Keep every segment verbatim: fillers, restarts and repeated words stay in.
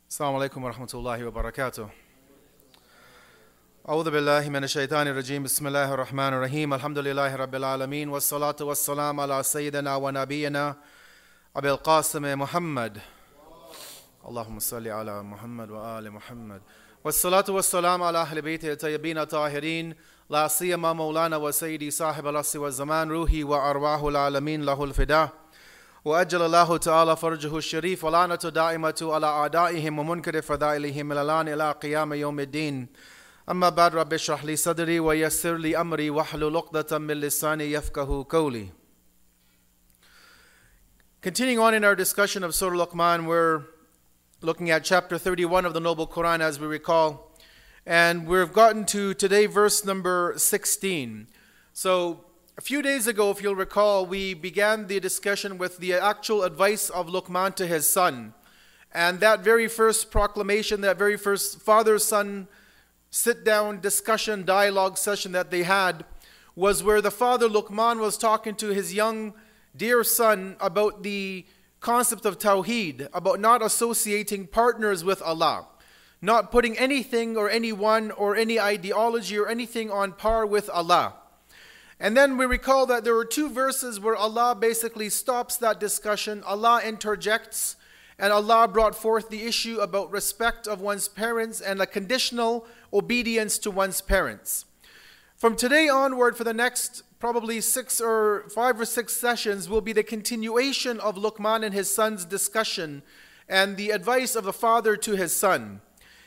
السلام عليكم ورحمة الله وبركاته. أعوذ بالله من الشيطان الرجيم. بسم الله الرحمن الرحيم. الحمد لله رب العالمين والصلاة والسلام على سيدنا ونبينا أبي القاسم محمد. اللهم صل على محمد وآل محمد. والصلاة والسلام على أهل بيته الطيبين الطاهرين، لا سيما مولانا وسيدي صاحب العصر والزمان، روحي وأرواح العالمين له الفداء. وأجل الله تعالى فرجه الشريف، ولعنة دائمة على أعدائهم ومنكر فضائلهم من الآن إلى قيام يوم الدين. أما بعد، رب اشرح لي صدري ويسر لي أمري واحلل عقدة من لساني يفقهوا قولي. Continuing on in our discussion of Surah Luqman, we're looking at chapter thirty-one of the Noble Quran, as we recall. And we've gotten to today verse number sixteen. So a few days ago, if you'll recall, we began the discussion with the actual advice of Luqman to his son. And that very first proclamation, that very first father-son sit-down discussion, dialogue session that they had was where the father Luqman was talking to his young, dear son about the concept of Tawheed, about not associating partners with Allah, not putting anything or anyone or any ideology or anything on par with Allah. And then we recall that there were two verses where Allah basically stops that discussion. Allah interjects, and Allah brought forth the issue about respect of one's parents and a conditional obedience to one's parents. From today onward, for the next probably six or five or six sessions, will be the continuation of Luqman and his son's discussion and the advice of the father to his son.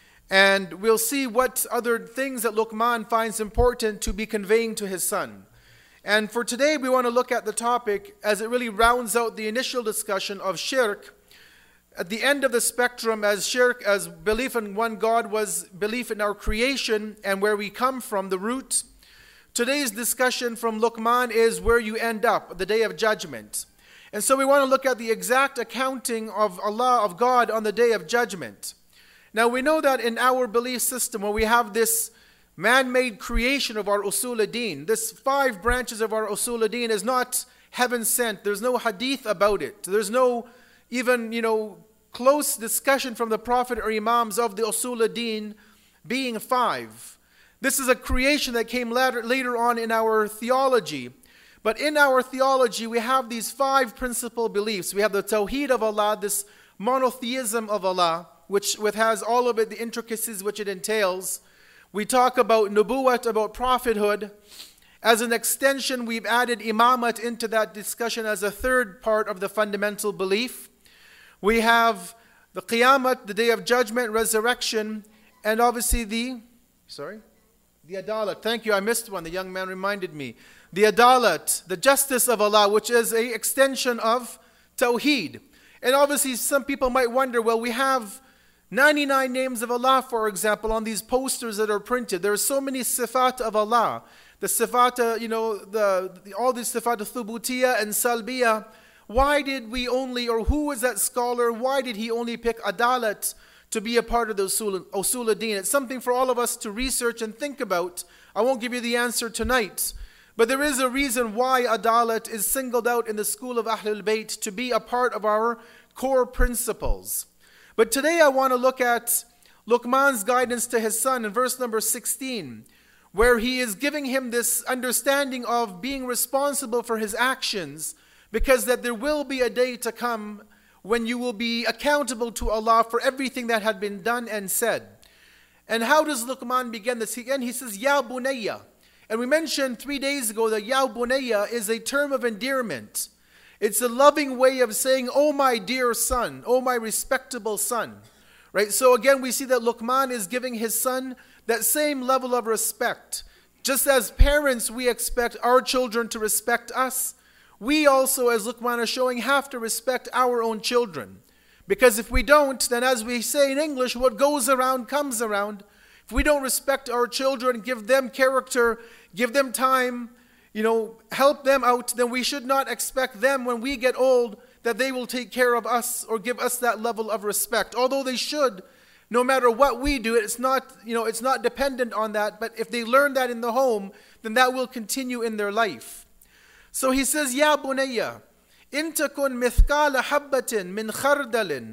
And we'll see what other things that Luqman finds important to be conveying to his son. And for today, we want to look at the topic as it really rounds out the initial discussion of shirk. At the end of the spectrum, as shirk, as belief in one God, was belief in our creation and where we come from, the root. Today's discussion from Luqman is where you end up, the day of judgment. And so we want to look at the exact accounting of Allah, of God, on the day of judgment. Now we know that in our belief system, where we have this man-made creation of our usul ad-din, this five branches of our usul ad-din is not heaven sent. There's no hadith about it. There's no even, you know, close discussion from the Prophet or Imams of the usul ad-din being five. This is a creation that came later, later on in our theology. But in our theology, we have these five principal beliefs. We have the Tawheed of Allah, this monotheism of Allah, which, which has all of it, the intricacies which it entails. We talk about nubuwwat, about prophethood. As an extension, we've added imamat into that discussion as a third part of the fundamental belief. We have the qiyamah, the day of judgment, resurrection, and obviously the, sorry, the adalat. Thank you, I missed one. The young man reminded me. The adalat, the justice of Allah, which is an extension of Tawheed. And obviously some people might wonder, well, we have ninety-nine names of Allah, for example, on these posters that are printed. There are so many sifat of Allah. The sifat, you know, the, the all these sifat of thubutiyah and salbiyah. Why did we only, or who was that scholar, why did he only pick adalat to be a part of the usul, usul ad-din? It's something for all of us to research and think about. I won't give you the answer tonight. But there is a reason why adalat is singled out in the school of Ahlul Bayt to be a part of our core principles. But today I want to look at Luqman's guidance to his son in verse number sixteen, where he is giving him this understanding of being responsible for his actions, because that there will be a day to come when you will be accountable to Allah for everything that had been done and said. And how does Luqman begin this? Again, he says, Ya Bunayya. And we mentioned three days ago that Ya Bunayya is a term of endearment. It's a loving way of saying, oh my dear son, oh my respectable son. Right? So again, we see that Luqman is giving his son that same level of respect. Just as parents, we expect our children to respect us, we also, as Luqman is showing, have to respect our own children. Because if we don't, then as we say in English, what goes around comes around. If we don't respect our children, give them character, give them time, you know, help them out, then we should not expect them when we get old that they will take care of us or give us that level of respect. Although they should, no matter what we do, it's not, you know, it's not dependent on that. But if they learn that in the home, then that will continue in their life. So he says, Ya Bunayya, in takun mithqala habbatin min khardalin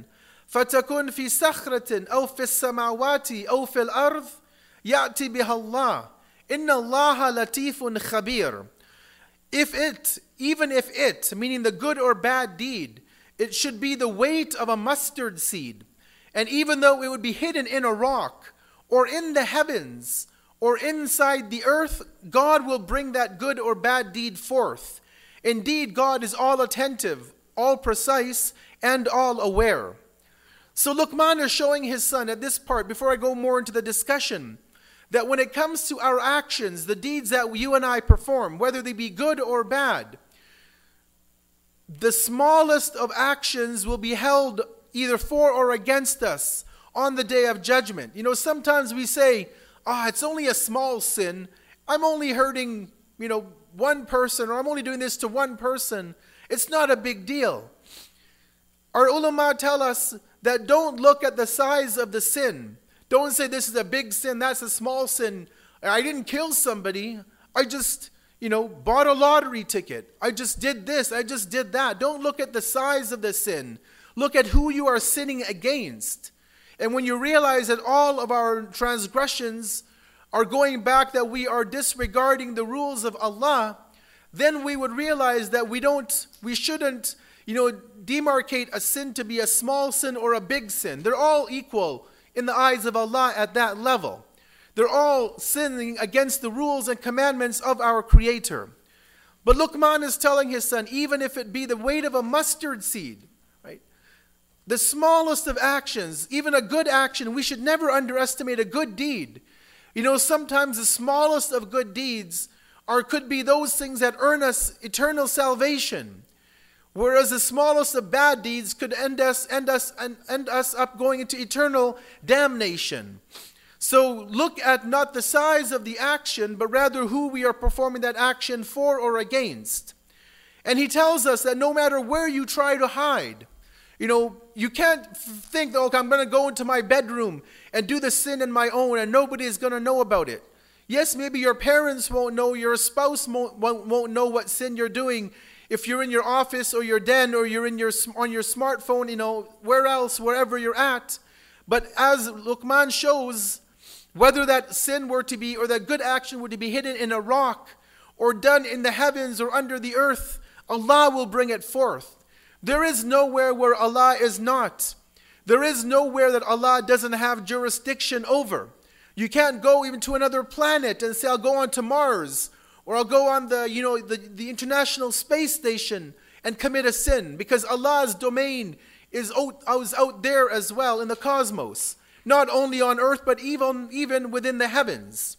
فَتَكُنْ فِي سَخْرَةٍ أَوْ فِي السَّمَاوَاتِ أَوْ فِي الْأَرْضِ يَأْتِ بِهَا اللَّهُ إِنَّ اللَّهَ لَطِيفٌ خَبِيرٌ. If it, even if it, meaning the good or bad deed, it should be the weight of a mustard seed, and even though it would be hidden in a rock, or in the heavens, or inside the earth, God will bring that good or bad deed forth. Indeed, God is all attentive, all precise, and all aware. So Luqman is showing his son at this part, before I go more into the discussion, that when it comes to our actions, the deeds that you and I perform, whether they be good or bad, the smallest of actions will be held either for or against us on the day of judgment. You know, sometimes we say, ah, oh, it's only a small sin. I'm only hurting, you know, one person, or I'm only doing this to one person. It's not a big deal. Our ulama tell us that don't look at the size of the sin. Don't say this is a big sin, that's a small sin. I didn't kill somebody. I just, you know, bought a lottery ticket. I just did this. I just did that. Don't look at the size of the sin. Look at who you are sinning against. And when you realize that all of our transgressions are going back, that we are disregarding the rules of Allah, then we would realize that we don't, we shouldn't, you know, demarcate a sin to be a small sin or a big sin. They're all equal in the eyes of Allah at that level. They're all sinning against the rules and commandments of our Creator. But Luqman is telling his son, even if it be the weight of a mustard seed, right? The smallest of actions, even a good action, we should never underestimate a good deed. You know, sometimes the smallest of good deeds are could be those things that earn us eternal salvation. Whereas the smallest of bad deeds could end us, end us, end us up going into eternal damnation. So look at not the size of the action, but rather who we are performing that action for or against. And he tells us that no matter where you try to hide, you know, you can't think, okay, I'm going to go into my bedroom and do the sin in my own and nobody is going to know about it. Yes, maybe your parents won't know, your spouse won't, won't, won't know what sin you're doing. If you're in your office or your den or you're in your on your smartphone, you know, where else, wherever you're at. But as Luqman shows, whether that sin were to be, or that good action were to be hidden in a rock, or done in the heavens or under the earth, Allah will bring it forth. There is nowhere where Allah is not. There is nowhere that Allah doesn't have jurisdiction over. You can't go even to another planet and say, I'll go on to Mars, or I'll go on the, you know, the, the International Space Station and commit a sin, because Allah's domain is out, is out there as well in the cosmos. Not only on earth, but even, even within the heavens.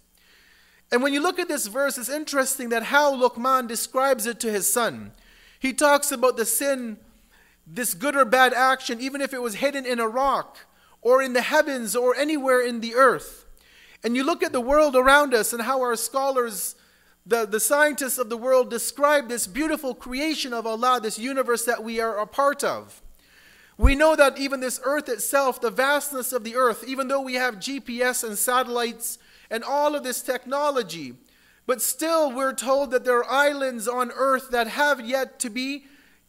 And when you look at this verse, it's interesting that how Luqman describes it to his son. He talks about the sin, this good or bad action, even if it was hidden in a rock, or in the heavens, or anywhere in the earth. And you look at the world around us and how our scholars, the, the scientists of the world, describe this beautiful creation of Allah, this universe that we are a part of. We know that even this earth itself, the vastness of the earth, even though we have G P S and satellites and all of this technology, but still we're told that there are islands on earth that have yet to be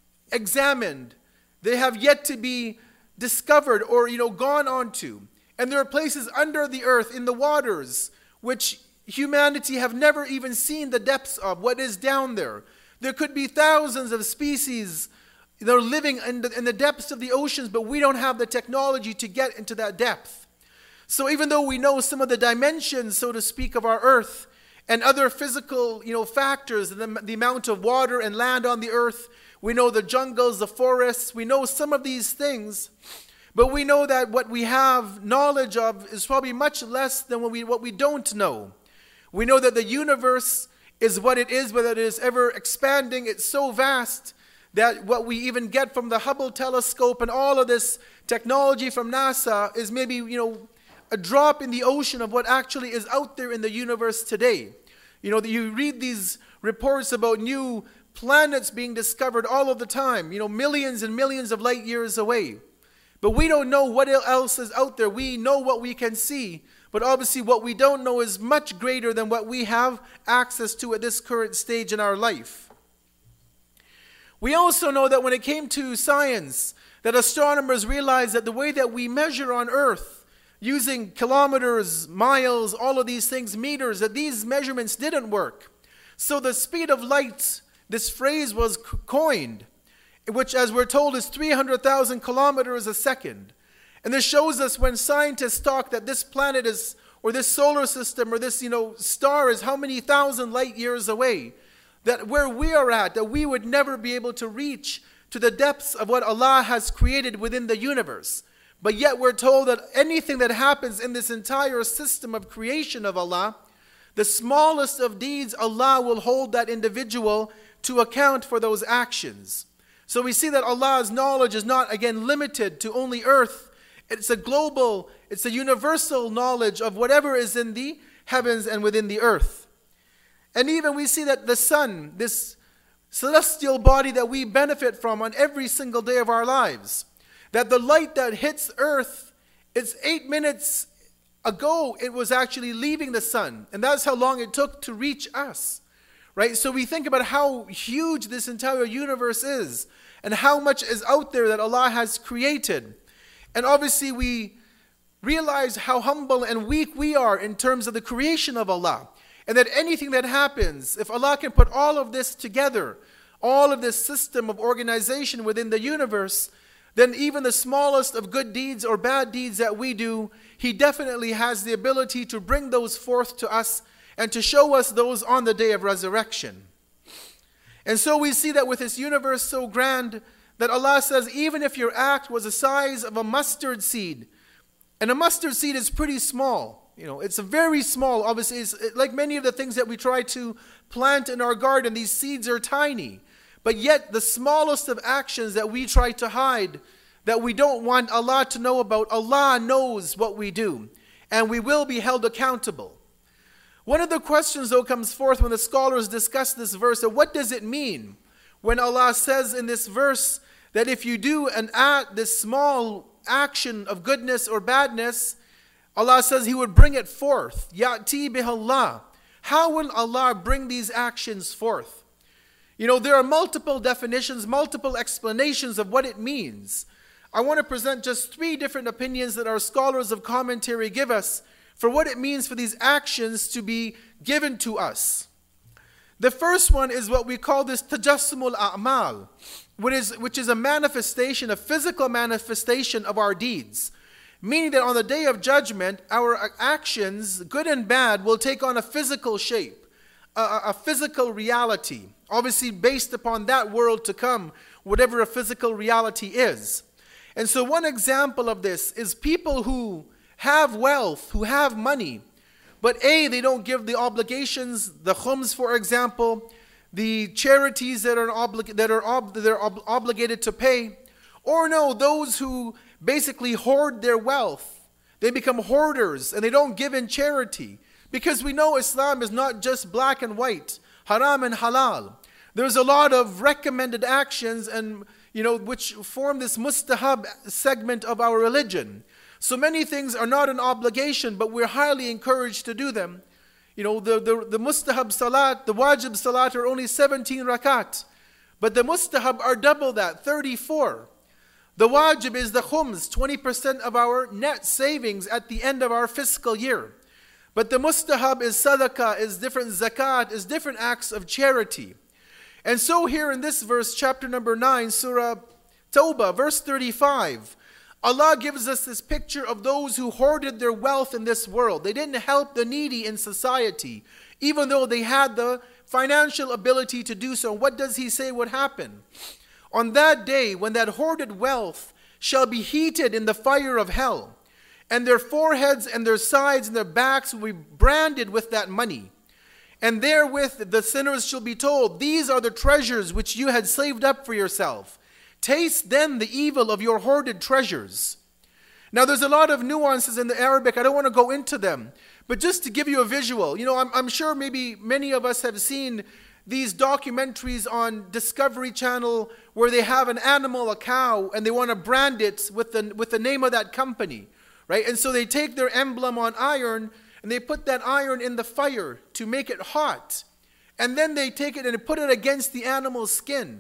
examined. They have yet to be discovered or, you know, gone onto. And there are places under the earth, in the waters, which humanity have never even seen the depths of, what is down there. There could be thousands of species that are living in the, in the depths of the oceans, but we don't have the technology to get into that depth. So even though we know some of the dimensions, so to speak, of our earth and other physical, you know, factors, the, the amount of water and land on the earth, we know the jungles, the forests, we know some of these things, but we know that what we have knowledge of is probably much less than what we, what we don't know. We know that the universe is what it is, but that it is ever expanding. It's so vast that what we even get from the Hubble telescope and all of this technology from NASA is maybe, you know, a drop in the ocean of what actually is out there in the universe today. You know, you read these reports about new planets being discovered all of the time, you know, millions and millions of light years away. But we don't know what else is out there. We know what we can see, but obviously what we don't know is much greater than what we have access to at this current stage in our life. We also know that when it came to science, that astronomers realized that the way that we measure on Earth, using kilometers, miles, all of these things, meters, that these measurements didn't work. So the speed of light, this phrase was coined, which as we're told is three hundred thousand kilometers a second. And this shows us when scientists talk that this planet is, or this solar system, or this, you know, star is how many thousand light years away, that where we are at, that we would never be able to reach to the depths of what Allah has created within the universe. But yet we're told that anything that happens in this entire system of creation of Allah, the smallest of deeds, Allah will hold that individual to account for those actions. So we see that Allah's knowledge is not, again, limited to only earth. It's a global, it's a universal knowledge of whatever is in the heavens and within the earth. And even we see that the sun, this celestial body that we benefit from on every single day of our lives, that the light that hits earth, it's eight minutes ago it was actually leaving the sun. And that's how long it took to reach us. Right? So we think about how huge this entire universe is and how much is out there that Allah has created. And obviously we realize how humble and weak we are in terms of the creation of Allah. And that anything that happens, if Allah can put all of this together, all of this system of organization within the universe, then even the smallest of good deeds or bad deeds that we do, He definitely has the ability to bring those forth to us and to show us those on the day of resurrection. And so we see that with this universe so grand, that Allah says, even if your act was the size of a mustard seed, and a mustard seed is pretty small, you know, it's a very small, obviously, it's like many of the things that we try to plant in our garden, these seeds are tiny. But yet the smallest of actions that we try to hide, that we don't want Allah to know about, Allah knows what we do, and we will be held accountable. One of the questions, though, comes forth when the scholars discuss this verse, that what does it mean when Allah says in this verse that if you do an act, this small action of goodness or badness, Allah says He would bring it forth. Ya'ti bihallah. How will Allah bring these actions forth? You know, there are multiple definitions, multiple explanations of what it means. I want to present just three different opinions that our scholars of commentary give us for what it means for these actions to be given to us. The first one is what we call this tajassumul a'mal, which is, which is a manifestation, a physical manifestation of our deeds. Meaning that on the day of judgment, our actions, good and bad, will take on a physical shape, a, a physical reality. Obviously based upon that world to come, whatever a physical reality is. And so one example of this is people who have wealth, who have money, but A, they don't give the obligations, the khums, for example, the charities that are, oblig- that are, ob- that are ob- obligated to pay. Or no, those who basically hoard their wealth. They become hoarders and they don't give in charity. Because we know Islam is not just black and white, haram and halal. There's a lot of recommended actions and, you know, which form this mustahab segment of our religion. So many things are not an obligation, but we're highly encouraged to do them. You know, the, the, the mustahab salat, the wajib salat are only seventeen rakat. But the mustahab are double that, thirty-four. The wajib is the khums, twenty percent of our net savings at the end of our fiscal year. But the mustahab is sadaqah, is different zakat, is different acts of charity. And so here in this verse, chapter number nine, Surah Tawbah, verse thirty-five, Allah gives us this picture of those who hoarded their wealth in this world. They didn't help the needy in society, even though they had the financial ability to do so. What does He say would happen? On that day, when that hoarded wealth shall be heated in the fire of hell, and their foreheads and their sides and their backs will be branded with that money. And therewith the sinners shall be told, these are the treasures which you had saved up for yourself. Taste then the evil of your hoarded treasures. Now there's a lot of nuances in the Arabic. I don't want to go into them. But just to give you a visual, you know, I'm, I'm sure maybe many of us have seen these documentaries on Discovery Channel where they have an animal, a cow, and they want to brand it with the, with the name of that company. Right? And so they take their emblem on iron and they put that iron in the fire to make it hot. And then they take it and put it against the animal's skin.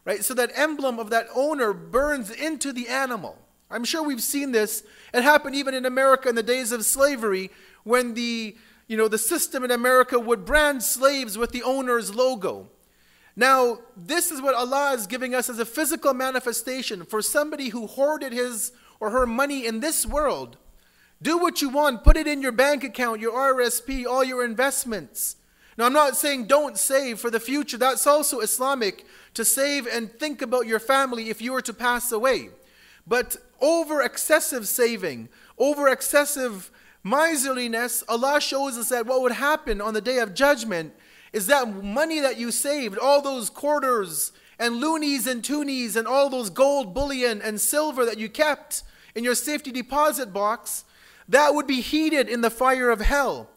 right? So that emblem of that owner burns into the animal. I'm sure we've seen this. It happened even in America in the days of slavery, when the, you know, the system in America would brand slaves with the owner's logo. Now, this is what Allah is giving us as a physical manifestation for somebody who hoarded his or her money in this world. Do what you want. Put it in your bank account, your R S P, all your investments. Now, I'm not saying don't save for the future. That's also Islamic, to save and think about your family if you were to pass away. But over excessive saving, over excessive miserliness, Allah shows us that what would happen on the day of judgment is that money that you saved, all those quarters and loonies and toonies and all those gold bullion and silver that you kept in your safety deposit box, that would be heated in the fire of hell.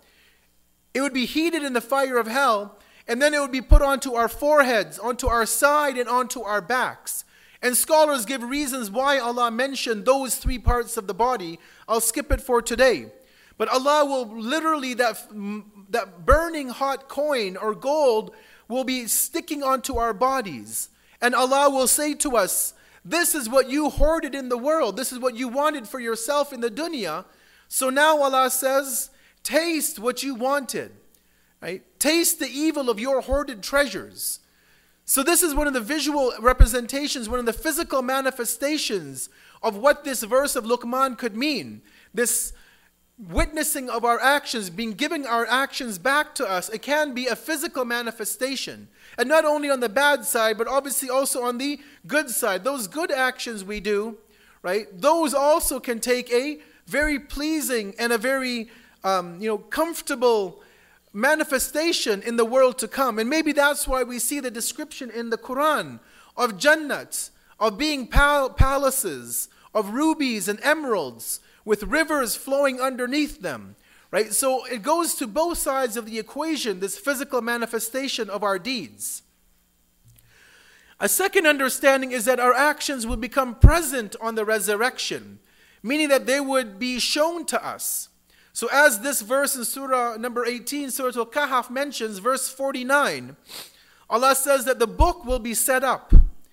It would be heated in the fire of hell, and then it would be put onto our foreheads, onto our side, and onto our backs. And scholars give reasons why Allah mentioned those three parts of the body. I'll skip it for today. But Allah will literally, that, that burning hot coin or gold will be sticking onto our bodies. And Allah will say to us, this is what you hoarded in the world. This is what you wanted for yourself in the dunya. So now Allah says, taste what you wanted. Right? Taste the evil of your hoarded treasures. So this is one of the visual representations, one of the physical manifestations of what this verse of Luqman could mean. This witnessing of our actions, being giving our actions back to us, it can be a physical manifestation. And not only on the bad side, but obviously also on the good side. Those good actions we do, right, those also can take a very pleasing and a very um, you know, comfortable manifestation in the world to come. And maybe that's why we see the description in the Quran of Jannat, of being pal- palaces, of rubies and emeralds, with rivers flowing underneath them, right? So it goes to both sides of the equation, this physical manifestation of our deeds. A second understanding is that our actions will become present on the resurrection, meaning that they would be shown to us. So as this verse in Surah number eighteen, Surah Al-Kahf mentions, verse forty-nine, Allah says that the book will be set up.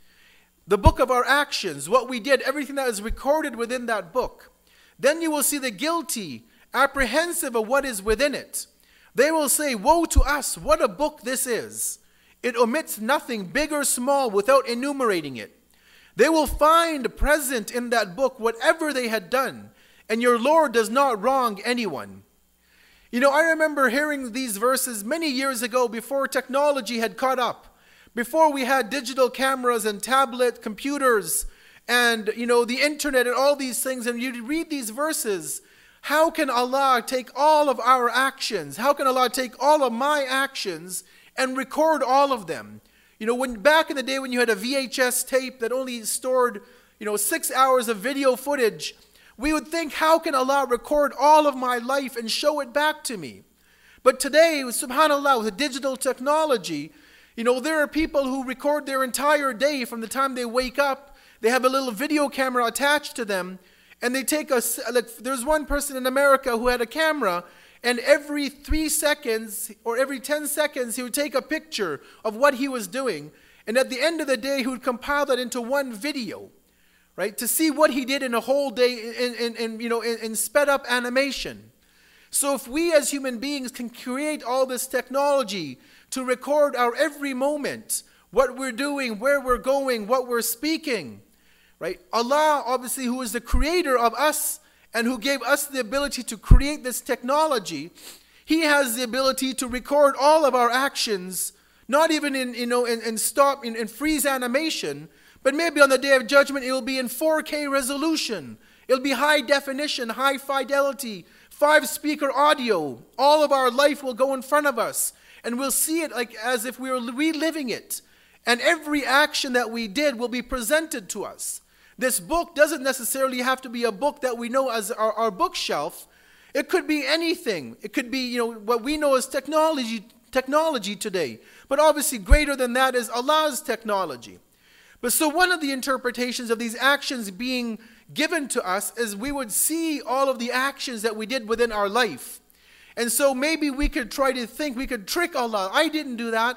The book of our actions, what we did, everything that is recorded within that book. Then you will see the guilty, apprehensive of what is within it. They will say, woe to us, what a book this is. It omits nothing, big or small, without enumerating it. They will find present in that book whatever they had done, and your Lord does not wrong anyone. You know, I remember hearing these verses many years ago before technology had caught up, before we had digital cameras and tablet computers, and, you know, the internet and all these things, and you read these verses. How can Allah take all of our actions? How can Allah take all of my actions and record all of them? You know, when back in the day when you had a V H S tape that only stored, you know, six hours of video footage, we would think, how can Allah record all of my life and show it back to me? But today, subhanAllah, with digital technology, you know, there are people who record their entire day from the time they wake up. They have a little video camera attached to them, and they take a, like, there's one person in America who had a camera, and every three seconds or every ten seconds, he would take a picture of what he was doing. And at the end of the day, he would compile that into one video, right? To see what he did in a whole day in, in, in you know, in, in sped up animation. So if we as human beings can create all this technology to record our every moment, what we're doing, where we're going, what we're speaking, right? Allah, obviously, who is the creator of us and who gave us the ability to create this technology, He has the ability to record all of our actions, not even in, you know, in, in stop, in, in freeze animation, but maybe on the day of judgment, it will be in four K resolution. It'll be high definition, high fidelity, five speaker audio. All of our life will go in front of us, and we'll see it like as if we were reliving it. And every action that we did will be presented to us. This book doesn't necessarily have to be a book that we know as our, our bookshelf. It could be anything. It could be, you know, what we know as technology, technology today. But obviously greater than that is Allah's technology. But so one of the interpretations of these actions being given to us is we would see all of the actions that we did within our life. And so maybe we could try to think, we could trick Allah. I didn't do that.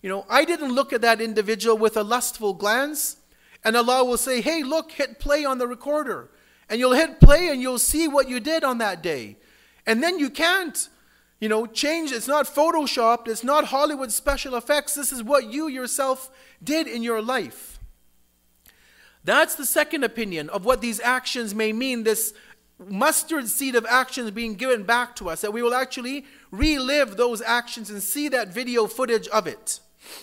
You know, I didn't look at that individual with a lustful glance, and Allah will say, hey, look, hit play on the recorder. And you'll hit play and you'll see what you did on that day. And then you can't, you know, change. It's not photoshopped. It's not Hollywood special effects. This is what you yourself did in your life. That's the second opinion of what these actions may mean, this mustard seed of actions being given back to us, that we will actually relive those actions and see that video footage of it.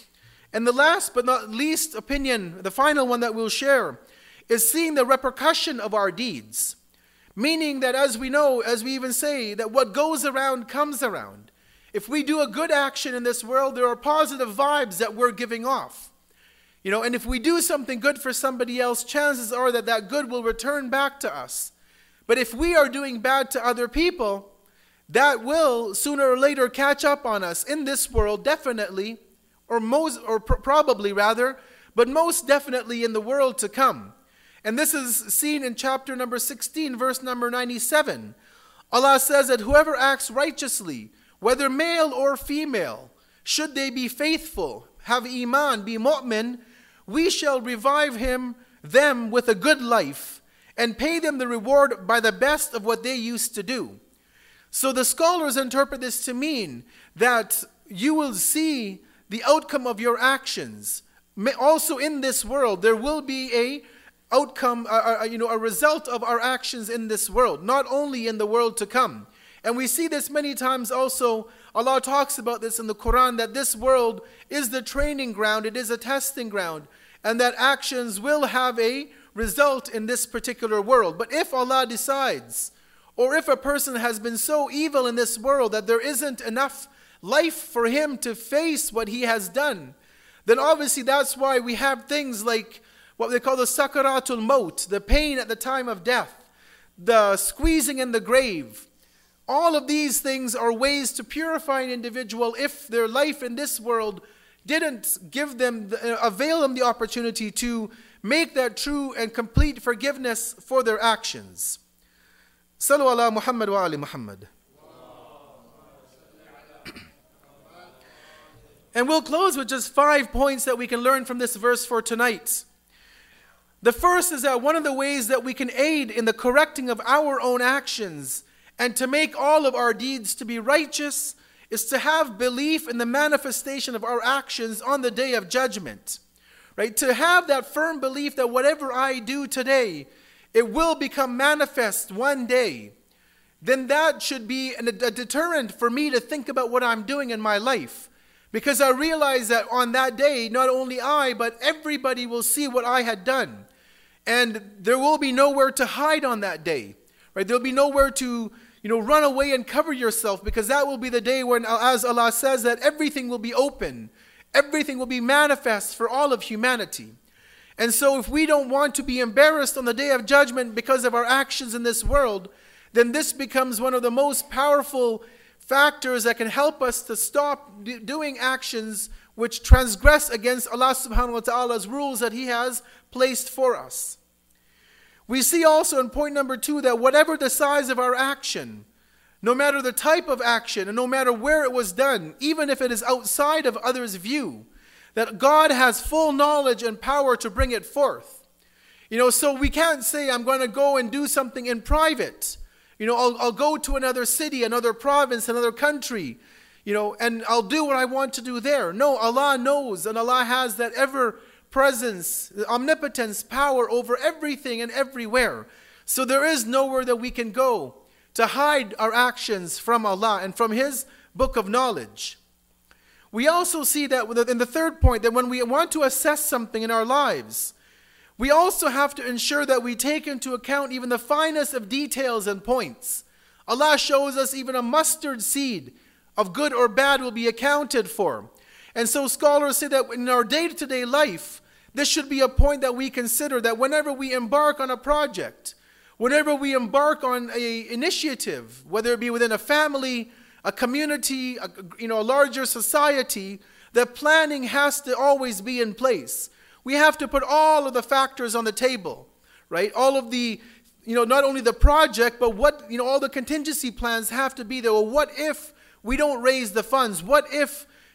And the last but not least opinion, the final one that we'll share, is seeing the repercussion of our deeds. Meaning that, as we know, as we even say, that what goes around comes around. If we do a good action in this world, there are positive vibes that we're giving off. You know, and if we do something good for somebody else, chances are that that good will return back to us. But if we are doing bad to other people, that will sooner or later catch up on us in this world, definitely, or most, or pr- probably rather, but most definitely in the world to come. And this is seen in chapter number sixteen, verse number ninety-seven. Allah says that whoever acts righteously, whether male or female, should they be faithful, have iman, be mu'min, we shall revive him, them with a good life, and pay them the reward by the best of what they used to do. So the scholars interpret this to mean that you will see the outcome of your actions. Also in this world, there will be a outcome, uh, you know, a result of our actions in this world, not only in the world to come. And we see this many times also. Allah talks about this in the Quran, that this world is the training ground, it is a testing ground, and that actions will have a result in this particular world. But if Allah decides, or if a person has been so evil in this world that there isn't enough life for him to face what he has done, then obviously that's why we have things like what they call the sakaratul maut, the pain at the time of death, the squeezing in the grave. All of these things are ways to purify an individual if their life in this world didn't give them, avail them the opportunity to make that true and complete forgiveness for their actions. Sallu ala Muhammad wa ali Muhammad. And we'll close with just five points that we can learn from this verse for tonight. The first is that one of the ways that we can aid in the correcting of our own actions and to make all of our deeds to be righteous is to have belief in the manifestation of our actions on the day of judgment. Right? To have that firm belief that whatever I do today, it will become manifest one day. Then that should be a deterrent for me to think about what I'm doing in my life. Because I realize that on that day, not only I, but everybody will see what I had done. And there will be nowhere to hide on that day. Right? There'll be nowhere to, you know, run away and cover yourself, because that will be the day when, as Allah says, that everything will be open. Everything will be manifest for all of humanity. And so if we don't want to be embarrassed on the day of judgment because of our actions in this world, then this becomes one of the most powerful factors that can help us to stop d- doing actions which transgress against Allah subhanahu wa ta'ala's rules that He has placed for us. We see also in point number two that whatever the size of our action, no matter the type of action and no matter where it was done, even if it is outside of others' view, that God has full knowledge and power to bring it forth. You know, so we can't say I'm going to go and do something in private. You know, I'll, I'll go to another city, another province, another country, you know, and I'll do what I want to do there. No, Allah knows, and Allah has that ever presence, omnipotence, power over everything and everywhere. So there is nowhere that we can go to hide our actions from Allah and from His book of knowledge. We also see that in the third point, that when we want to assess something in our lives, we also have to ensure that we take into account even the finest of details and points. Allah shows us even a mustard seed of good or bad will be accounted for. And so scholars say that in our day-to-day life, this should be a point that we consider, that whenever we embark on a project, whenever we embark on an initiative, whether it be within a family, a community, a, you know, a larger society, the planning has to always be in place. We have to put all of the factors on the table, right? All of the, you know, not only the project, but what, you know, all the contingency plans have to be there. Well, what if we don't raise the funds? What if,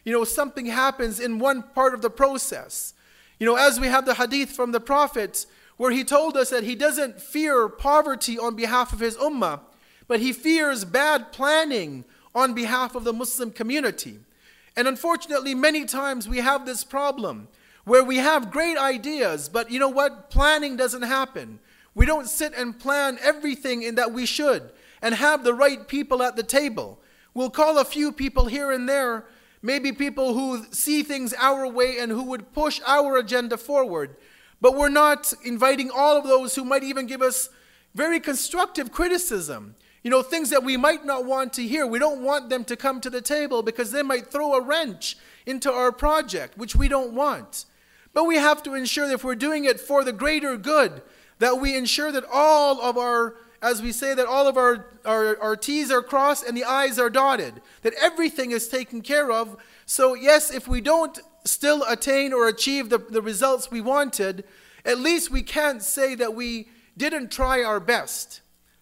you know, something happens in one part of the process. You know, as we have the hadith from the Prophet, where he told us that he doesn't fear poverty on behalf of his ummah, but he fears bad planning on behalf of the Muslim community. And unfortunately, many times we have this problem where we have great ideas, but you know what? Planning doesn't happen. We don't sit and plan everything in that we should and have the right people at the table. We'll call a few people here and there, maybe people who see things our way and who would push our agenda forward. But we're not inviting all of those who might even give us very constructive criticism. You know, things that we might not want to hear. We don't want them to come to the table because they might throw a wrench into our project, which we don't want. But we have to ensure that if we're doing it for the greater good, that we ensure that all of our, as we say, that all of our, our, our T's are crossed and the I's are dotted, that everything is taken care of. So yes, if we don't still attain or achieve the, the results we wanted, at least we can't say that we didn't try our best.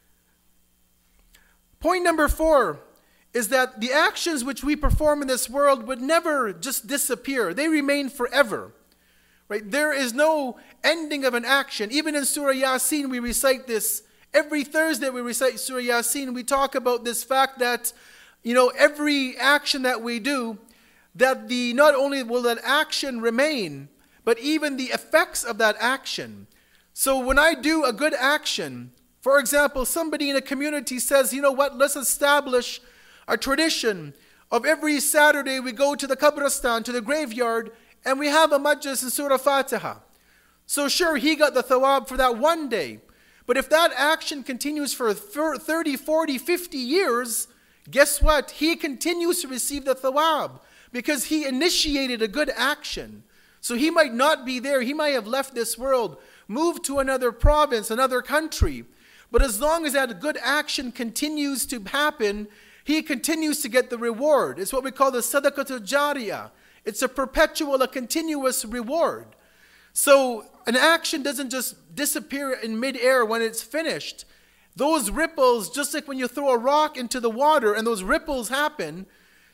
Point number four is that the actions which we perform in this world would never just disappear. They remain forever. Right? There is no ending of an action. Even in Surah Yasin, we recite this. Every Thursday we recite Surah Yasin. We talk about this fact that, you know, every action that we do, that the not only will that action remain, but even the effects of that action. So when I do a good action, for example, somebody in a community says, you know what, let's establish a tradition of every Saturday we go to the Qabristan, to the graveyard, and we have a majlis in Surah Fatiha. So sure, he got the thawab for that one day. But if that action continues for thirty, forty, fifty years, guess what? He continues to receive the thawab because he initiated a good action. So he might not be there. He might have left this world, moved to another province, another country. But as long as that good action continues to happen, he continues to get the reward. It's what we call the sadaqatul jariyah. It's a perpetual, a continuous reward. So an action doesn't just disappear in midair when it's finished. Those ripples, just like when you throw a rock into the water and those ripples happen,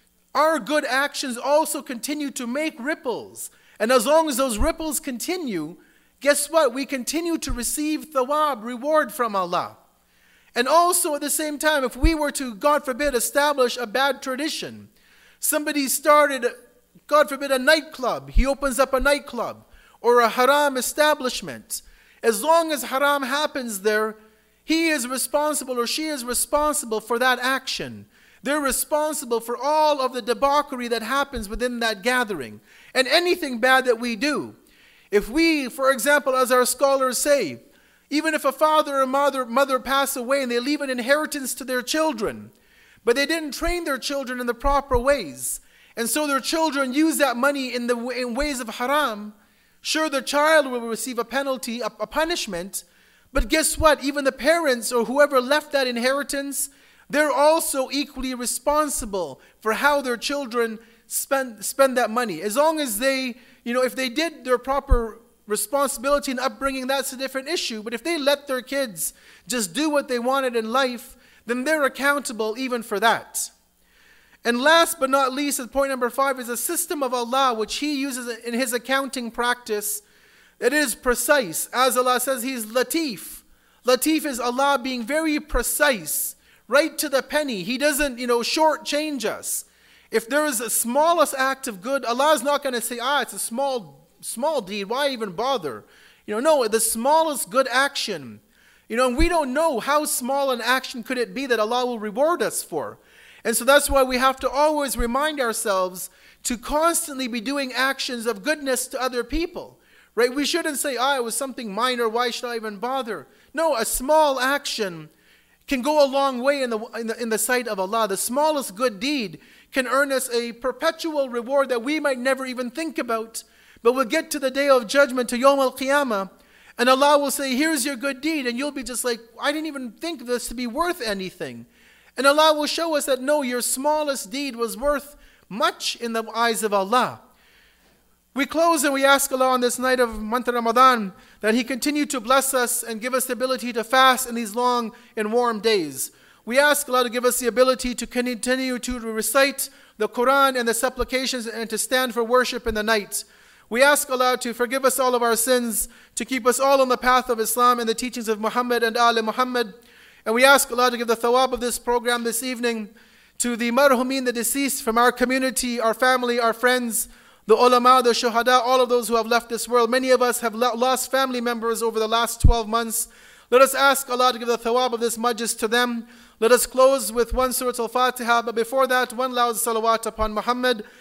our good actions also continue to make ripples. And as long as those ripples continue, guess what? We continue to receive thawab, reward from Allah. And also at the same time, if we were to, God forbid, establish a bad tradition, somebody started, God forbid, a nightclub, he opens up a nightclub, or a haram establishment. As long as haram happens there, he is responsible or she is responsible for that action. They're responsible for all of the debauchery that happens within that gathering and anything bad that we do. If we, for example, as our scholars say, even if a father or mother, mother pass away and they leave an inheritance to their children, but they didn't train their children in the proper ways, and so their children use that money in, the, in ways of haram, sure, the child will receive a penalty, a, a punishment, but guess what? Even the parents or whoever left that inheritance, they're also equally responsible for how their children spend spend that money. As long as they, you know, if they did their proper responsibility in upbringing, that's a different issue. But if they let their kids just do what they wanted in life, then they're accountable even for that. And last but not least, at point number five, is a system of Allah which He uses in His accounting practice. It is precise. As Allah says, He's Latif. Latif is Allah being very precise, right to the penny. He doesn't, you know, shortchange us. If there is a smallest act of good, Allah is not going to say, ah, it's a small, small deed. Why even bother? You know, no, the smallest good action. You know, and we don't know how small an action could it be that Allah will reward us for. And so that's why we have to always remind ourselves to constantly be doing actions of goodness to other people. Right? We shouldn't say, ah, it was something minor. Why should I even bother? No, a small action can go a long way in the, in the in the sight of Allah. The smallest good deed can earn us a perpetual reward that we might never even think about. But we'll get to the day of judgment, to Yawm al-Qiyamah, and Allah will say, here's your good deed. And you'll be just like, I didn't even think this to be worth anything. And Allah will show us that no, your smallest deed was worth much in the eyes of Allah. We close and we ask Allah on this night of month of Ramadan that He continue to bless us and give us the ability to fast in these long and warm days. We ask Allah to give us the ability to continue to recite the Quran and the supplications and to stand for worship in the night. We ask Allah to forgive us all of our sins, to keep us all on the path of Islam and the teachings of Muhammad and Ali Muhammad. And we ask Allah to give the thawab of this program this evening to the marhumin, the deceased from our community, our family, our friends, the ulama, the shuhada, all of those who have left this world. Many of us have lost family members over the last twelve months. Let us ask Allah to give the thawab of this majlis to them. Let us close with one Surah Al-Fatiha, but before that, one loud salawat upon Muhammad